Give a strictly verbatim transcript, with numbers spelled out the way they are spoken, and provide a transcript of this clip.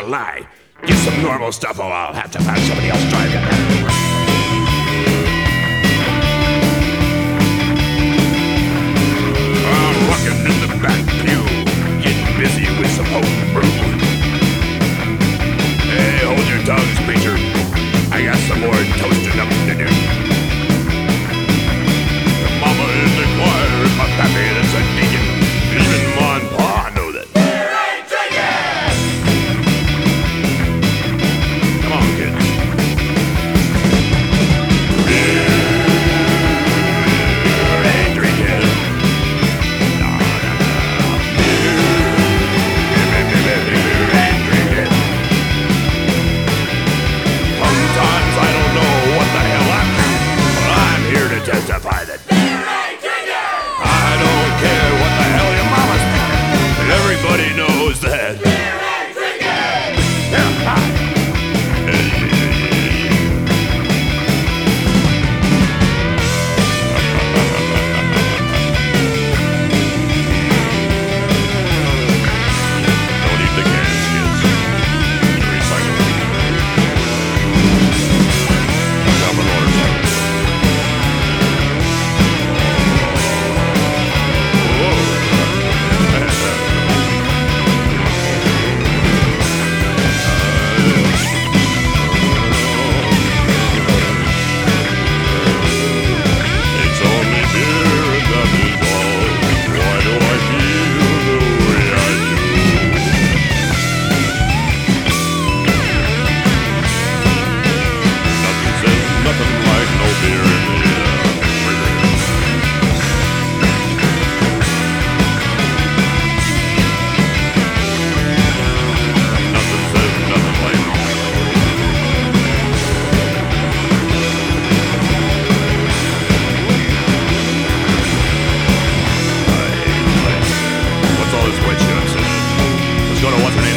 a lie. Get some normal stuff or I'll have to find somebody else drive you. I'm rocking in the back pew, getting busy with some home brew. Hey, hold your tongues, preacher. I got some more toasting up to do. The mama in the choir and my pappy that's a deacon. Even ma and pa know that. Beer ain't drinking! Come on, kids. Beer ain't drinking. No, no, no. Beer, beer, beer, beer, beer ain't drinking. Sometimes I don't know what the hell I'm doing, but I'm here to testify that beer ain't drinking. I don't care what the hell your mama's thinking, but everybody knows that beer ain't drinking. Yeah, hi. Don't eat the cans, kids. They're recyclable. Down the motorcycle. It's only beer and that is all. Why do I feel the way I do? Nothing says nothing like no beer in the refrigerator. Nothing says nothing like What's all this white shit I'm saying? Let's go to what's her name